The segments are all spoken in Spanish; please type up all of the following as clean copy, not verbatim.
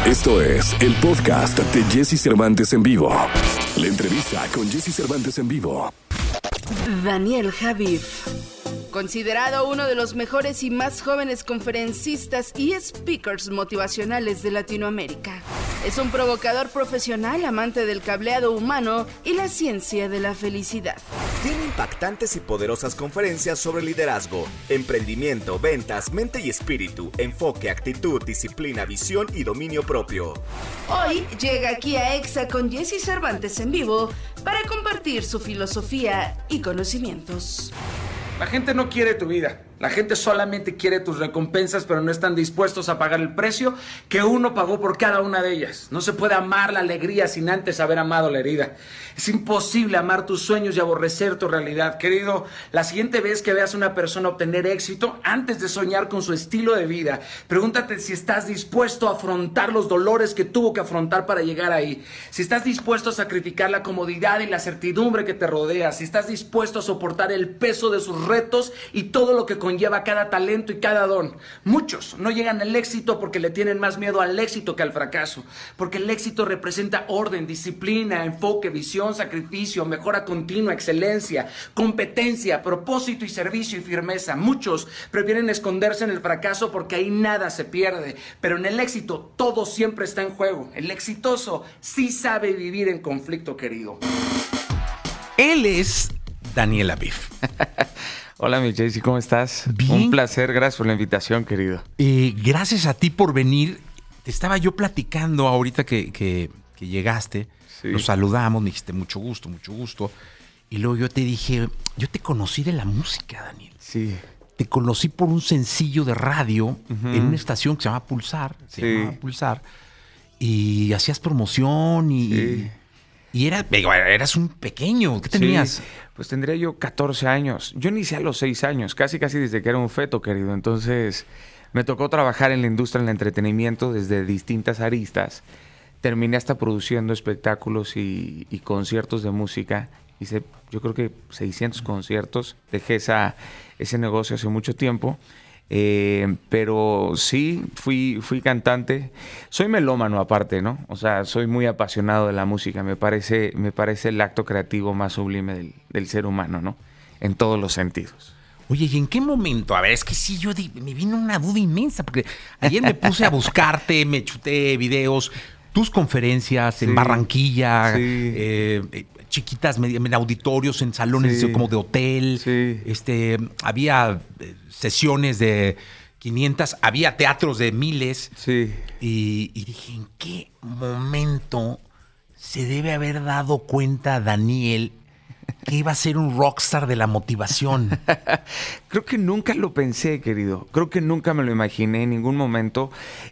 Esto es el podcast de Jesse Cervantes en vivo. La entrevista con Jesse Cervantes en vivo. Daniel Javif, considerado uno de los mejores y más jóvenes conferencistas y speakers motivacionales de Latinoamérica. Es un provocador profesional, amante del cableado humano y la ciencia de la felicidad. Tiene impactantes y poderosas conferencias sobre liderazgo, emprendimiento, ventas, mente y espíritu, enfoque, actitud, disciplina, visión y dominio propio. Hoy llega aquí a EXA con Jesse Cervantes en vivo para compartir su filosofía y conocimientos. La gente no quiere tu vida. La gente solamente quiere tus recompensas, pero no están dispuestos a pagar el precio que uno pagó por cada una de ellas. No se puede amar la alegría sin antes haber amado la herida. Es imposible amar tus sueños y aborrecer tu realidad. Querido, la siguiente vez que veas a una persona obtener éxito, antes de soñar con su estilo de vida, pregúntate si estás dispuesto a afrontar los dolores que tuvo que afrontar para llegar ahí. Si estás dispuesto a sacrificar la comodidad y la certidumbre que te rodea. Si estás dispuesto a soportar el peso de sus retos y todo lo que conlleva cada talento y cada don. Muchos no llegan al éxito porque le tienen más miedo al éxito que al fracaso, porque el éxito representa orden, disciplina, enfoque, visión, sacrificio, mejora continua, excelencia, competencia, propósito y servicio y firmeza. Muchos prefieren esconderse en el fracaso porque ahí nada se pierde, pero en el éxito todo siempre está en juego. El exitoso sí sabe vivir en conflicto, querido. Él es Daniel Javif. Hola, mi Jesse, ¿cómo estás? Bien. Un placer, gracias por la invitación, querido. Gracias a ti por venir. Te estaba yo platicando ahorita que llegaste. Sí. Nos saludamos, me dijiste mucho gusto, mucho gusto. Y luego yo te dije, yo te conocí de la música, Daniel. Sí. Te conocí por un sencillo de radio en una estación que se llama Pulsar. Llamaba Pulsar. Y hacías promoción y eras un pequeño. ¿Qué tenías? Sí. Pues tendría yo 14 años. Yo inicié a los 6 años, casi desde que era un feto, querido. Entonces, me tocó trabajar en la industria del entretenimiento desde distintas aristas. Terminé hasta produciendo espectáculos y conciertos de música. Hice, yo creo que 600 conciertos. Dejé ese negocio hace mucho tiempo. Pero sí, fui cantante. Soy melómano aparte, ¿no? O sea, soy muy apasionado de la música. Me parece el acto creativo más sublime del ser humano, ¿no? En todos los sentidos. Oye, ¿y en qué momento? A ver, es que sí, me vino una duda inmensa, porque ayer me puse a buscarte, me chuté videos, tus conferencias en Barranquilla, chiquitas, en auditorios, en salones como de hotel. Sí. Había sesiones de 500, había teatros de miles. Sí. Y dije, ¿en qué momento se debe haber dado cuenta Daniel que iba a ser un rockstar de la motivación? Creo que nunca lo pensé, querido. Creo que nunca me lo imaginé en ningún momento.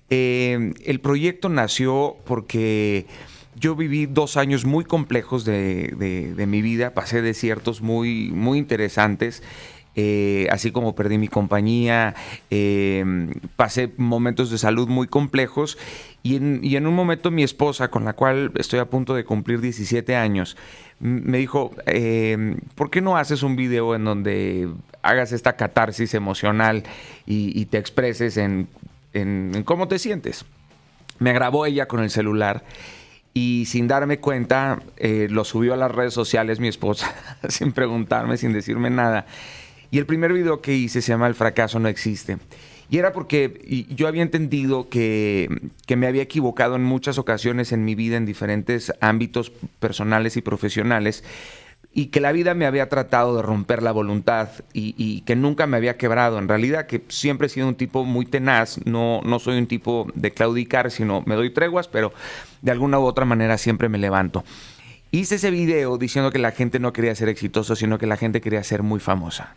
El proyecto nació porque yo viví 2 años muy complejos de mi vida. Pasé desiertos muy, muy interesantes. Así como perdí mi compañía, pasé momentos de salud muy complejos y en un momento mi esposa, con la cual estoy a punto de cumplir 17 años, me dijo, ¿por qué no haces un video en donde hagas esta catarsis emocional y te expreses en cómo te sientes? Me grabó ella con el celular. Y sin darme cuenta, lo subió a las redes sociales mi esposa, sin preguntarme, sin decirme nada. Y el primer video que hice se llama El fracaso no existe. Y era porque yo había entendido que me había equivocado en muchas ocasiones en mi vida, en diferentes ámbitos personales y profesionales, y que la vida me había tratado de romper la voluntad y que nunca me había quebrado. En realidad, que siempre he sido un tipo muy tenaz, no soy un tipo de claudicar, sino me doy treguas, pero de alguna u otra manera siempre me levanto. Hice ese video diciendo que la gente no quería ser exitoso, sino que la gente quería ser muy famosa.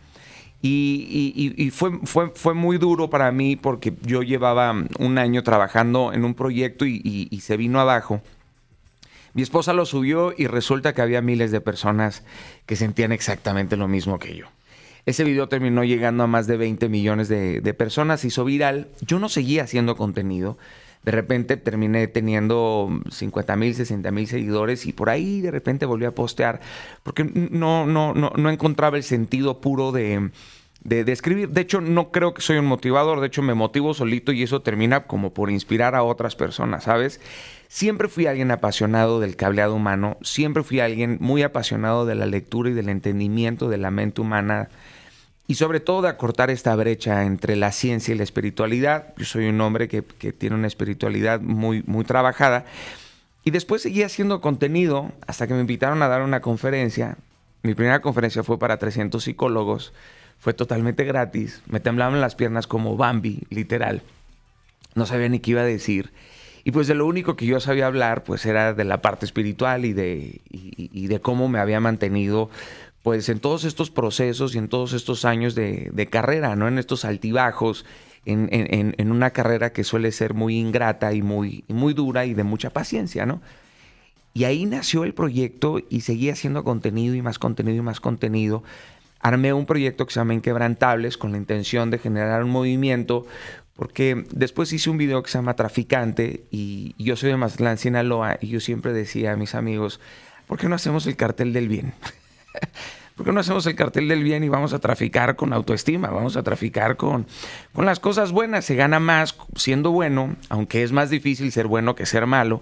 Y fue muy duro para mí porque yo llevaba 1 año trabajando en un proyecto y se vino abajo. Mi esposa lo subió y resulta que había miles de personas que sentían exactamente lo mismo que yo. Ese video terminó llegando a más de 20 millones de personas, hizo viral. Yo no seguía haciendo contenido. De repente terminé teniendo 50,000, 60,000 seguidores y por ahí de repente volví a postear porque no encontraba el sentido puro de de escribir. De hecho, no creo que soy un motivador. De hecho, me motivo solito y eso termina como por inspirar a otras personas, ¿sabes? Siempre fui alguien apasionado del cableado humano. Siempre fui alguien muy apasionado de la lectura y del entendimiento de la mente humana. Y sobre todo de acortar esta brecha entre la ciencia y la espiritualidad. Yo soy un hombre que tiene una espiritualidad muy, muy trabajada. Y después seguí haciendo contenido hasta que me invitaron a dar una conferencia. Mi primera conferencia fue para 300 psicólogos. Fue totalmente gratis. Me temblaban las piernas como Bambi, literal. No sabía ni qué iba a decir. Y pues de lo único que yo sabía hablar pues era de la parte espiritual y de cómo me había mantenido pues en todos estos procesos y en todos estos años de carrera, ¿no? En estos altibajos, en una carrera que suele ser muy ingrata y muy dura y de mucha paciencia, ¿no? Y ahí nació el proyecto y seguí haciendo contenido y más contenido y más contenido. Armé un proyecto que se llama Inquebrantables con la intención de generar un movimiento, porque después hice un video que se llama Traficante y yo soy de Mazatlán, Sinaloa, y yo siempre decía a mis amigos, ¿por qué no hacemos el cartel del bien? ¿Por qué no hacemos el cartel del bien y vamos a traficar con autoestima? Vamos a traficar con las cosas buenas. Se gana más siendo bueno, aunque es más difícil ser bueno que ser malo.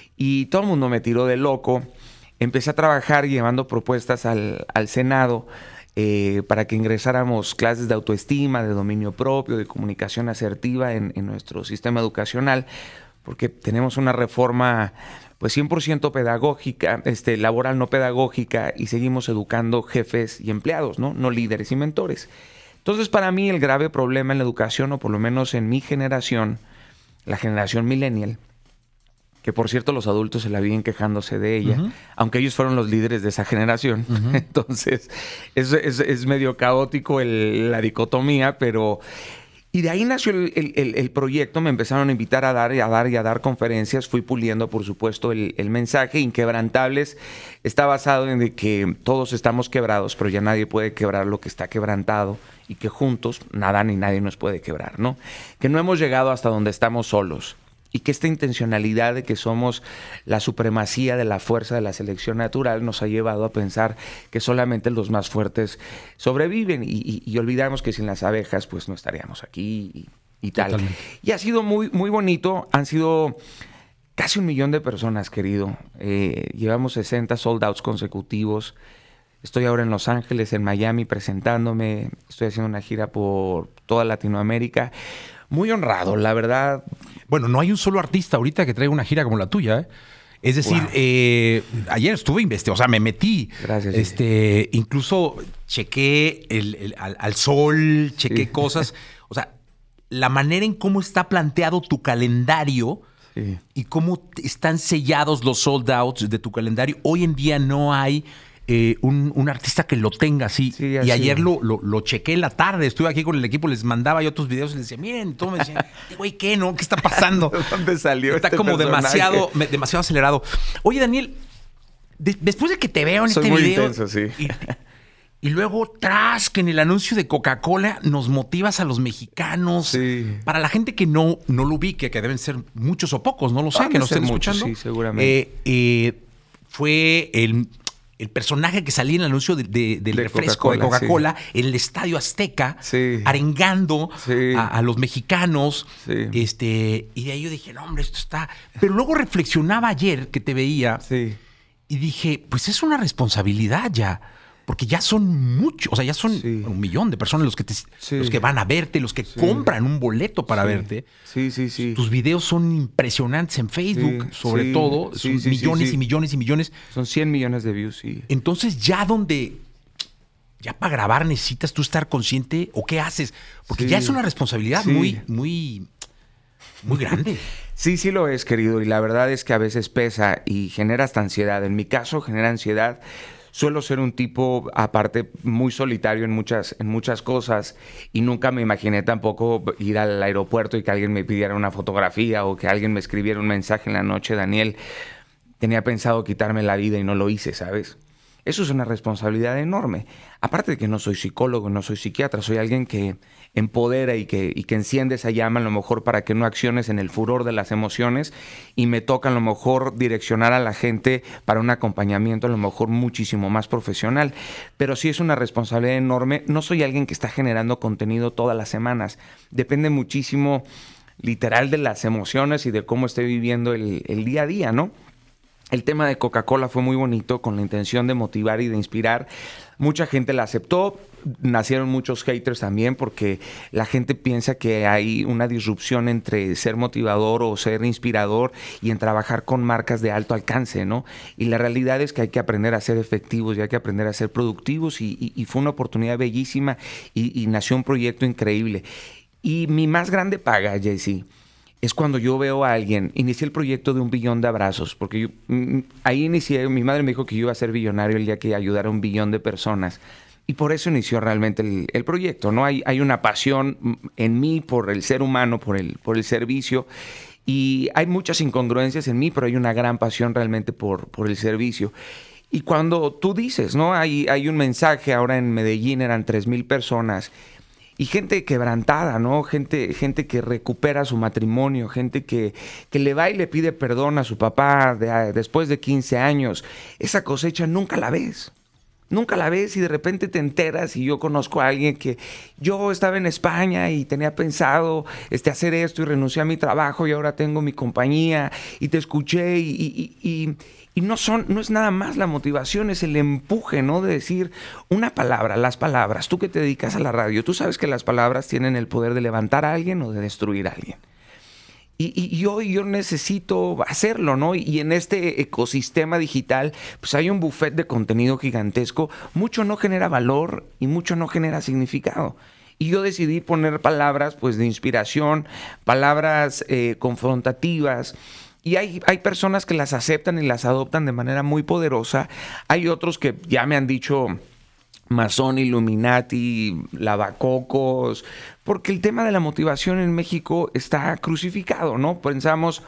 Y todo el mundo me tiró de loco. Empecé a trabajar llevando propuestas al Senado para que ingresáramos clases de autoestima, de dominio propio, de comunicación asertiva en nuestro sistema educacional, porque tenemos una reforma pues 100% pedagógica, laboral, no pedagógica, y seguimos educando jefes y empleados, no líderes y mentores. Entonces, para mí, el grave problema en la educación, o por lo menos en mi generación, la generación millennial, que por cierto los adultos se la viven quejándose de ella, aunque ellos fueron los líderes de esa generación. Entonces, es medio caótico la dicotomía, pero... Y de ahí nació el proyecto. Me empezaron a invitar a dar conferencias. Fui puliendo, por supuesto, el mensaje. Inquebrantables está basado en de que todos estamos quebrados, pero ya nadie puede quebrar lo que está quebrantado y que juntos nada ni nadie nos puede quebrar, ¿no? Que no hemos llegado hasta donde estamos solos y que esta intencionalidad de que somos la supremacía de la fuerza de la selección natural nos ha llevado a pensar que solamente los más fuertes sobreviven y olvidamos que sin las abejas pues no estaríamos aquí y tal. Totalmente. Y ha sido muy, muy bonito. Han sido casi 1 millón de personas, querido. Llevamos 60 sold outs consecutivos. Estoy ahora en Los Ángeles, en Miami, presentándome. Estoy haciendo una gira por toda Latinoamérica. Muy honrado, la verdad. Bueno, no hay un solo artista ahorita que traiga una gira como la tuya, ¿eh? Es decir, ayer estuve investigando, o sea, me metí. Gracias. Incluso chequé al sol, chequé cosas. O sea, la manera en cómo está planteado tu calendario y cómo están sellados los sold outs de tu calendario. Hoy en día no hay un artista que lo tenga así. Sí, y ayer lo chequé en la tarde. Estuve aquí con el equipo, les mandaba yo otros videos y les decía, miren, todo me decían, güey, ¿qué no? ¿Qué está pasando? ¿Dónde salió? Está como demasiado acelerado. Oye, Daniel, después de que te veo en Soy este muy video. Intenso, sí. Y luego, que en el anuncio de Coca-Cola nos motivas a los mexicanos. Sí. Para la gente que no lo ubique, que deben ser muchos o pocos, no lo sé, que nos estén escuchando. Sí, seguramente. Fue el personaje que salía en el anuncio del refresco de Coca-Cola en el Estadio Azteca, arengando a los mexicanos. Sí. Y de ahí yo dije, no, hombre, esto está... Pero luego reflexionaba ayer que te veía y dije, pues es una responsabilidad ya. Porque ya son muchos, o sea, ya son 1 millón de personas los que van a verte, los que compran un boleto para verte. Sí. Tus videos son impresionantes en Facebook, sobre todo. Son millones y millones y millones. Son 100 millones de views, sí. Entonces, ya para grabar necesitas tú estar consciente, ¿o qué haces? Porque ya es una responsabilidad muy, muy, muy grande. Sí lo es, querido. Y la verdad es que a veces pesa y genera hasta ansiedad. En mi caso, genera ansiedad. Suelo ser un tipo, aparte, muy solitario en muchas cosas y nunca me imaginé tampoco ir al aeropuerto y que alguien me pidiera una fotografía o que alguien me escribiera un mensaje en la noche. Daniel, tenía pensado quitarme la vida y no lo hice, ¿sabes? Eso es una responsabilidad enorme. Aparte de que no soy psicólogo, no soy psiquiatra, soy alguien que empodera y que enciende esa llama a lo mejor para que no acciones en el furor de las emociones, y me toca a lo mejor direccionar a la gente para un acompañamiento a lo mejor muchísimo más profesional. Pero sí es una responsabilidad enorme. No soy alguien que está generando contenido todas las semanas. Depende muchísimo, literal, de las emociones y de cómo esté viviendo el día a día, ¿no? El tema de Coca-Cola fue muy bonito, con la intención de motivar y de inspirar. Mucha gente la aceptó. Nacieron muchos haters también, porque la gente piensa que hay una disrupción entre ser motivador o ser inspirador y en trabajar con marcas de alto alcance, ¿no? Y la realidad es que hay que aprender a ser efectivos y hay que aprender a ser productivos, y fue una oportunidad bellísima y nació un proyecto increíble. Y mi más grande paga, Jesse, es cuando yo veo a alguien. Inicié el proyecto de 1 billón de abrazos, porque yo, ahí inicié. Mi madre me dijo que yo iba a ser billonario el día que ayudara a 1 billón de personas. Y por eso inició realmente el proyecto, ¿no? Hay una pasión en mí por el ser humano, por el servicio. Y hay muchas incongruencias en mí, pero hay una gran pasión realmente por el servicio. Y cuando tú dices, ¿no? Hay un mensaje, ahora en Medellín eran 3,000 personas. Y gente quebrantada, ¿no? Gente que recupera su matrimonio, gente que le va y le pide perdón a su papá después de 15 años. Esa cosecha nunca la ves. Nunca la ves, y de repente te enteras. Y yo conozco a alguien que yo estaba en España y tenía pensado hacer esto, y renuncié a mi trabajo y ahora tengo mi compañía y te escuché y no es nada más la motivación, es el empuje, ¿no? De decir una palabra, las palabras. Tú que te dedicas a la radio, tú sabes que las palabras tienen el poder de levantar a alguien o de destruir a alguien. Y yo necesito hacerlo, ¿no? Y en este ecosistema digital, pues hay un buffet de contenido gigantesco. Mucho no genera valor y mucho no genera significado. Y yo decidí poner palabras, pues, de inspiración, palabras confrontativas. Y hay personas que las aceptan y las adoptan de manera muy poderosa. Hay otros que ya me han dicho masón, Illuminati, lavacocos, porque el tema de la motivación en México está crucificado, ¿no? Pensamos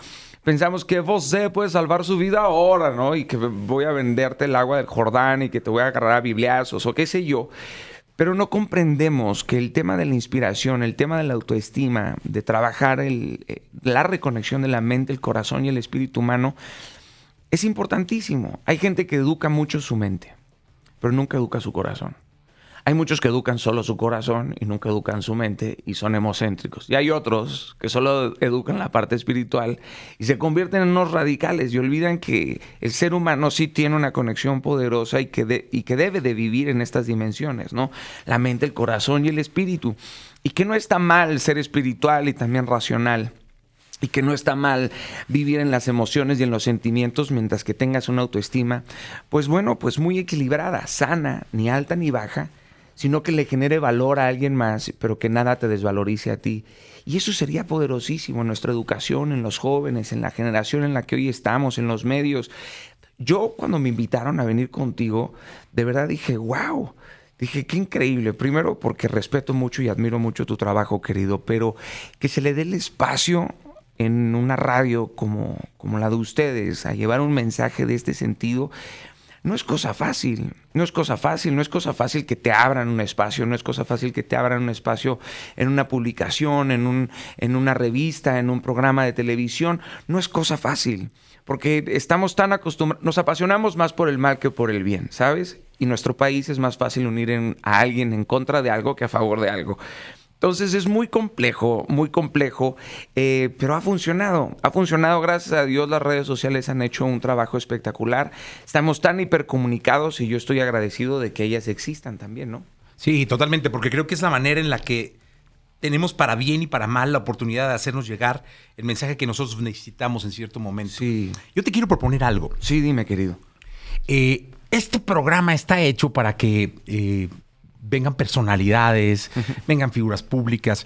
que José puede salvar su vida ahora, ¿no? Y que voy a venderte el agua del Jordán y que te voy a agarrar a bibliazos o qué sé yo. Pero no comprendemos que el tema de la inspiración, el tema de la autoestima, de trabajar la reconexión de la mente, el corazón y el espíritu humano es importantísimo. Hay gente que educa mucho su mente, pero nunca educa su corazón. Hay muchos que educan solo su corazón y nunca educan su mente y son egocéntricos. Y hay otros que solo educan la parte espiritual y se convierten en unos radicales y olvidan que el ser humano sí tiene una conexión poderosa y que debe de vivir en estas dimensiones, ¿no? La mente, el corazón y el espíritu. Y que no está mal ser espiritual y también racional. Y que no está mal vivir en las emociones y en los sentimientos mientras que tengas una autoestima, pues bueno, pues muy equilibrada, sana, ni alta ni baja, sino que le genere valor a alguien más, pero que nada te desvalorice a ti. Y eso sería poderosísimo en nuestra educación, en los jóvenes, en la generación en la que hoy estamos, en los medios. Yo, cuando me invitaron a venir contigo, de verdad dije, wow. Dije, qué increíble. Primero, porque respeto mucho y admiro mucho tu trabajo, querido, pero que se le dé el espacio en una radio como la de ustedes, a llevar un mensaje de este sentido, no es cosa fácil. No es cosa fácil que te abran un espacio, no es cosa fácil que te abran un espacio en una publicación, en una revista, en un programa de televisión. No es cosa fácil, porque estamos tan acostumbrados, nos apasionamos más por el mal que por el bien, ¿sabes? Y nuestro país es más fácil unir a alguien en contra de algo que a favor de algo. Entonces es muy complejo, pero ha funcionado. Ha funcionado, gracias a Dios. Las redes sociales han hecho un trabajo espectacular. Estamos tan hipercomunicados y yo estoy agradecido de que ellas existan también, ¿no? Sí, totalmente, porque creo que es la manera en la que tenemos para bien y para mal la oportunidad de hacernos llegar el mensaje que nosotros necesitamos en cierto momento. Sí. Yo te quiero proponer algo. Sí, dime, querido. Este programa está hecho para que vengan personalidades, vengan figuras públicas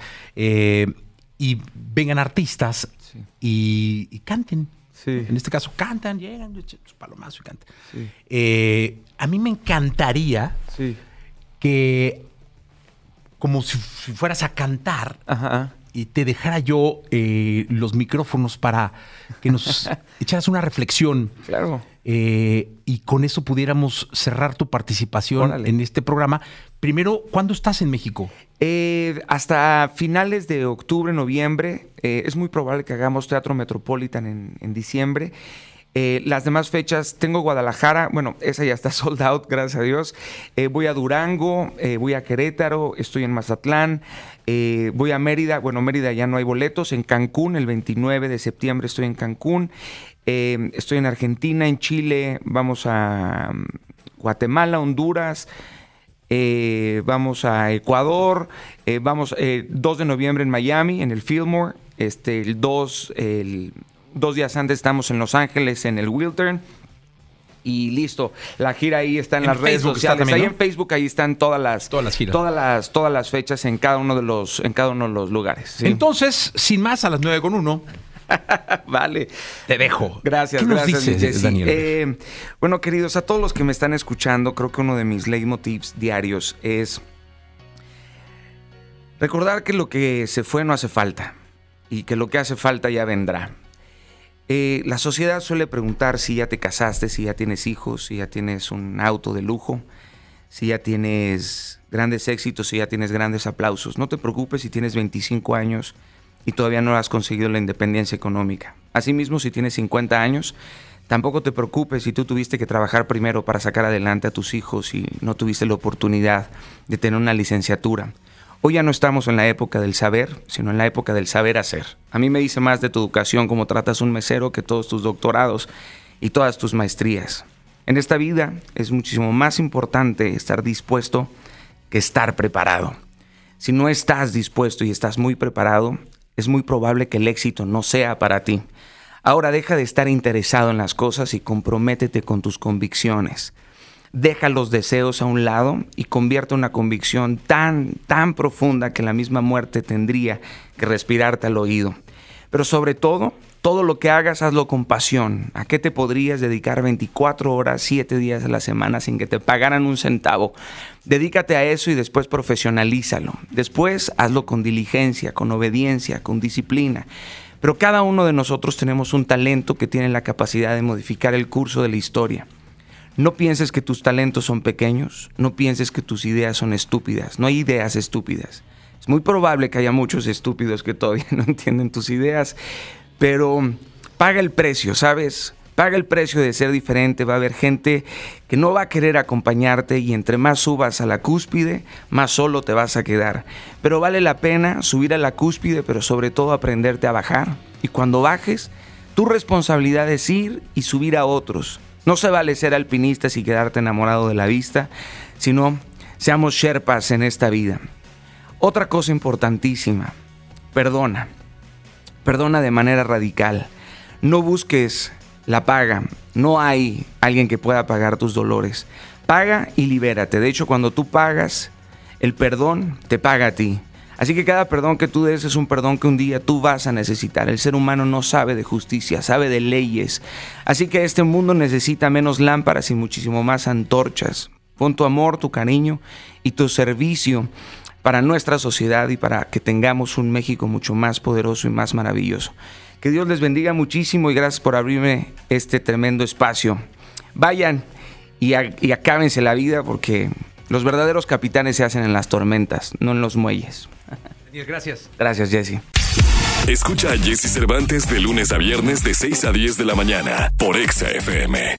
y vengan artistas y canten. Sí. En este caso cantan, llegan, echan su palomazo y cantan. Sí. A mí me encantaría que, como si fueras a cantar, y te dejara yo los micrófonos para que nos echaras una reflexión. Claro. y con eso pudiéramos cerrar tu participación en este programa. Primero, ¿cuándo estás en México? Hasta finales de octubre, noviembre. Es muy probable que hagamos Teatro Metropolitan en diciembre. Las demás fechas, tengo Guadalajara, bueno, esa ya está sold out, gracias a Dios. Voy a Durango, voy a Querétaro, estoy en Mazatlán, voy a Mérida, bueno, Mérida ya no hay boletos, en Cancún, el 29 de septiembre estoy en Cancún, estoy en Argentina, en Chile, vamos a Guatemala, Honduras, vamos a Ecuador, vamos 2 de noviembre en Miami, en el Fillmore, el 2 días antes estamos en Los Ángeles, en el Wiltern. Y listo, la gira ahí está en las redes sociales. También, ¿no? Ahí en Facebook, ahí están todas las giras. Todas las fechas en cada uno de los lugares. ¿Sí? Entonces, sin más, a las 9:01. Vale. Te dejo. Gracias, ¿Qué nos dices, Jesse? Daniel? Bueno, queridos, a todos los que me están escuchando, creo que uno de mis leitmotivs diarios es recordar que lo que se fue no hace falta y que lo que hace falta ya vendrá. La sociedad suele preguntar si ya te casaste, si ya tienes hijos, si ya tienes un auto de lujo, si ya tienes grandes éxitos, si ya tienes grandes aplausos. No te preocupes si tienes 25 años y todavía no has conseguido la independencia económica. Asimismo, si tienes 50 años, tampoco te preocupes si tú tuviste que trabajar primero para sacar adelante a tus hijos y no tuviste la oportunidad de tener una licenciatura. Hoy ya no estamos en la época del saber, sino en la época del saber hacer. A mí me dice más de tu educación cómo tratas un mesero que todos tus doctorados y todas tus maestrías. En esta vida es muchísimo más importante estar dispuesto que estar preparado. Si no estás dispuesto y estás muy preparado, es muy probable que el éxito no sea para ti. Ahora deja de estar interesado en las cosas y comprométete con tus convicciones. Deja los deseos a un lado y convierte una convicción tan profunda que la misma muerte tendría que respirarte al oído. Pero sobre todo lo que hagas, hazlo con pasión. ¿A qué te podrías dedicar 24 horas, 7 días a la semana sin que te pagaran un centavo? Dedícate a eso y después profesionalízalo. Después hazlo con diligencia, con obediencia, con disciplina. Pero cada uno de nosotros tenemos un talento que tiene la capacidad de modificar el curso de la historia. No pienses que tus talentos son pequeños, no pienses que tus ideas son estúpidas, no hay ideas estúpidas. Es muy probable que haya muchos estúpidos que todavía no entienden tus ideas, pero paga el precio, ¿sabes? Paga el precio de ser diferente. Va a haber gente que no va a querer acompañarte y entre más subas a la cúspide, más solo te vas a quedar. Pero vale la pena subir a la cúspide, pero sobre todo aprenderte a bajar. Y cuando bajes, tu responsabilidad es ir y subir a otros. No se vale ser alpinistas y quedarte enamorado de la vista, sino seamos sherpas en esta vida. Otra cosa importantísima, perdona. Perdona de manera radical. No busques la paga. No hay alguien que pueda pagar tus dolores. Paga y libérate. De hecho, cuando tú pagas, el perdón te paga a ti. Así que cada perdón que tú des es un perdón que un día tú vas a necesitar. El ser humano no sabe de justicia, sabe de leyes. Así que este mundo necesita menos lámparas y muchísimo más antorchas. Pon tu amor, tu cariño y tu servicio para nuestra sociedad y para que tengamos un México mucho más poderoso y más maravilloso. Que Dios les bendiga muchísimo y gracias por abrirme este tremendo espacio. Vayan y acábense la vida porque los verdaderos capitanes se hacen en las tormentas, no en los muelles. Gracias. Gracias, Jesse. Escucha a Jesse Cervantes de lunes a viernes de 6 a 10 de la mañana por Exa FM.